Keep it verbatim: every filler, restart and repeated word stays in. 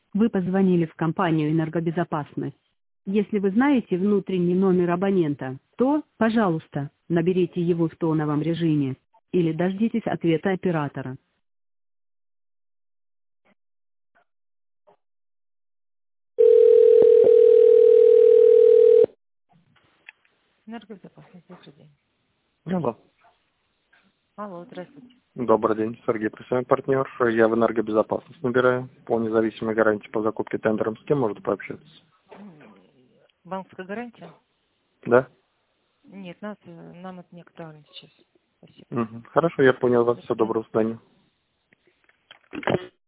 Вы позвонили в компанию «Энергобезопасность». Если вы знаете внутренний номер абонента, то, пожалуйста, наберите его в тоновом режиме или дождитесь ответа оператора. Энергобезопасность, добрый день. Алло. Алло, здравствуйте. Добрый день, Сергей Присяжный партнер. Я в энергобезопасность набираю. По независимой гарантии по закупке тендером. С кем можно пообщаться? М, Банковская гарантия? Да? Нет, нас, э, нам это не актуально сейчас. Спасибо. Угу. Хорошо, я понял вас. До Всего свидания. доброго, до свидания.